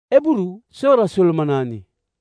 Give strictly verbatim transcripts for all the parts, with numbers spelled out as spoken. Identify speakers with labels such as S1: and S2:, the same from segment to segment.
S1: Eburu sora Solomani.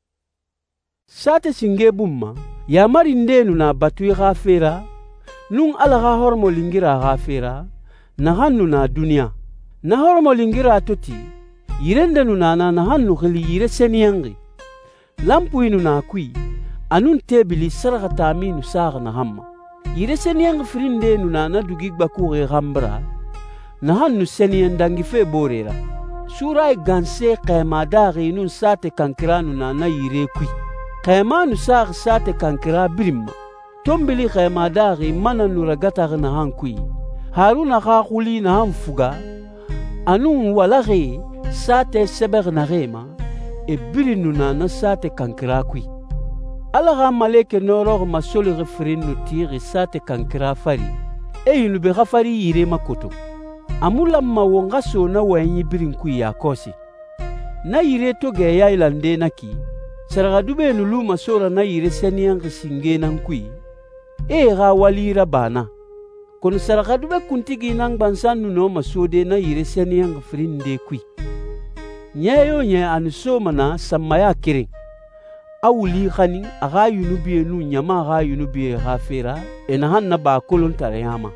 S1: Sate singe bumma ya mari ndenu na batu ghafira nun ala ga hormo lingira ghafira na hannu na dunia na hormo lingira toti yirende nu na na hannu khili yire seniyangi lampu inu na kui anun tebili sarga taminu saga na hamma yire seniyangi frinde nu na na dugigba ku gambra na hannu seniyandangi fe borera surai ganse qema daghi nun sate kankiranu na na yire kui qema nu sag sate kankira birimma tombili qema daghi mana nuragata na hankui haruna khaquli na hanfuga anun walaghi sate seber na rema e birinu na na sate kankira kui alaga maleke norog masoli refrin nu tiri sate kankira fari e yinu be khafari yire makoto amula mawonga so na wanyi birin ku ya kosi na yire to ge ya ilande naki saraga dube nu luma sora na yire seniyan singe nan kui e ga walira bana kono saraga dube kuntigi nan bansan nu no masode na yire seniyan frinde kui nyayo nya anso mana samaya kirin awuli khani aga yunubiye nu nyama aga yunubiye khafira ena hanna ba kolon tarayama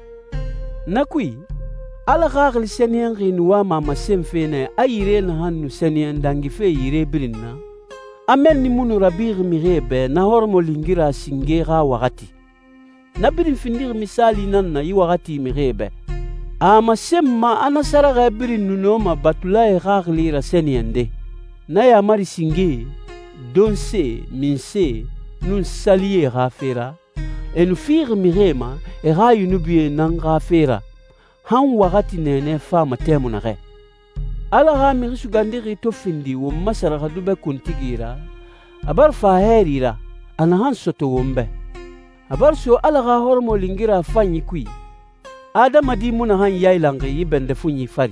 S1: nakui ala khagli seniyan ginwa mama semfene ayire na hannu seniyan dangi fe yire birinna amen ni munu rabir mirebe na hormo lingira singera wakati na birin findir misali nan na yi wakati mirebe ama semma ana saraga birin nuno ma batula khagli ra seniyan de na ya mari singe donse minse nun saliye khafera enu fir mirema e rayu nubiye nan khafera han wakati nene fama temu na ghe ala ga mi sugandiri to findi wo masara ga dube kuntigira abar faherira ana han soto wombe abar so ala ga hormo lingira fanyi kui adama di muna han yailange yibende funyi fari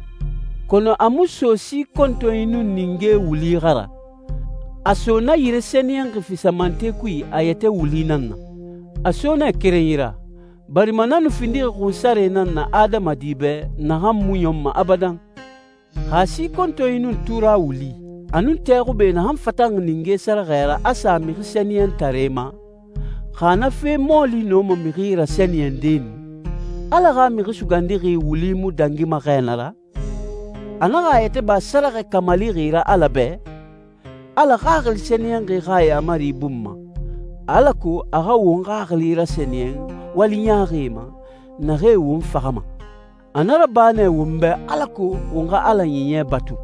S1: kono amuso si konto inu ninge wuli gara aso na yire seniyan fisamante kui ayete wuli nanna aso na kerenyira bari mananu findir kusare nan na adama dibe na hammu yomma abadan hasi konto inun tura wuli anun tegube na ham fatang ninge sara gaira asa mi seniyan tarema khana fe moli no mo migira seniyan din ala ga mi sugandiri wuli mu dangi ma khainara anaga yete ba sara ga kamali gira alabe ala khagil seniyan gi khaya mari bumma alako aga wonga gira seniyan wali nyarema na re wum fahama anara bane wumbe alako wonga ala nyenye batu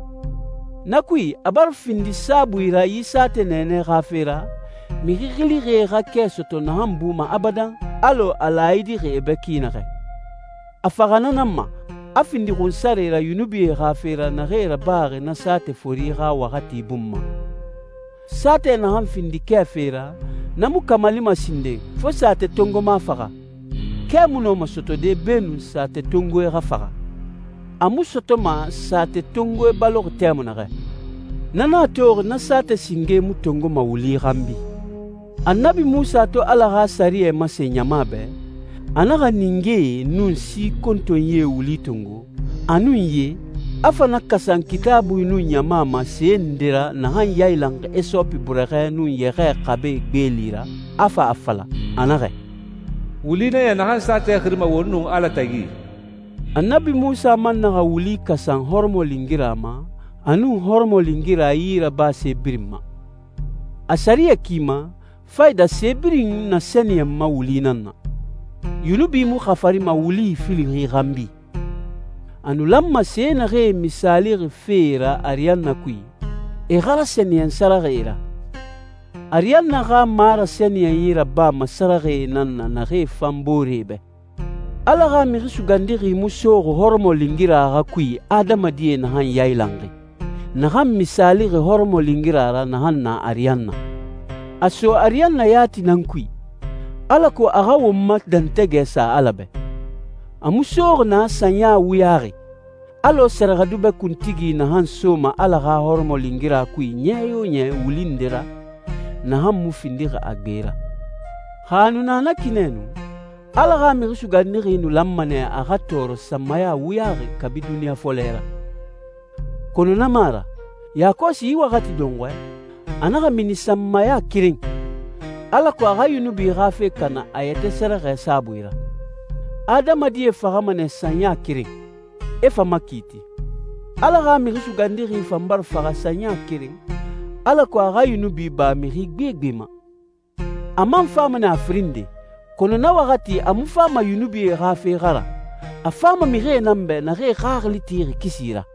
S1: nakui abar findi sabu ira yisate nene khafira mi khili re ga keso to na hambuma abadan alo alaidi re bekina re afagana namma afindi kunsare ra yunubi khafira na re bare na sate forira wakati bumma sate na ham findi kafira namu kamali masinde fo sate tongo mafaga kemuno masoto de benu sate tongo e rafaga amu soto ma sate tongo e balog temunare nana tor na sate singe mu tongo mawuli rambi annabi Musa to ala ga sari e masenya mabe anaga ninge nun si konto ye wuli tongo anu ye afana kasan kitabu inu nyama ma sendera na han yailang esopi burege nun ye ge qabe belira afa afala anare
S2: wuli na ya na han sate khirma wonu ala tagi
S1: annabi Musa man na wuli kasan hormo lingira ma anu hormo lingira yira ba se birma asariya kima faida se birin na seniya ma wuli nanna yunubi mu khafari ma wuli fili gambi anu lamma se na ge misali refera ariana kui e gara seniya saragira ariana ga mara seniya yira ba masarage nanna na ge famborebe ala ga mi sugandiri muso hormo lingira ga kui adama die na han yailangi na ham misali ge hormo lingira ra na han na ariana aso ariana yati nan kui ala ko aga wummat dan tegesa alabe amuso na sanya wiyari alo saraga dube kuntigi na han soma ala ga hormo lingira kui nyeyo nye wulindira na ham mufindira agbera hanu na nakinenu ala ga mi sugandiri nu lammane aga toro samaya wiyari kabi dunia folera kono namara ya ko si wakati dongwe anaga minisamma ya kiring ala ko aga yunubi gafe kana ayete sere sabuira adama die fagama ne sanya kiring e fama kiti ala ga mi risu gandiri fambar faga sanya kiring ala ko aga yunubi ba mi rigbegema amam fama na frinde kono na wakati amu fama yunubi gafe gara afama mi re nambe na re gagli tiri kisira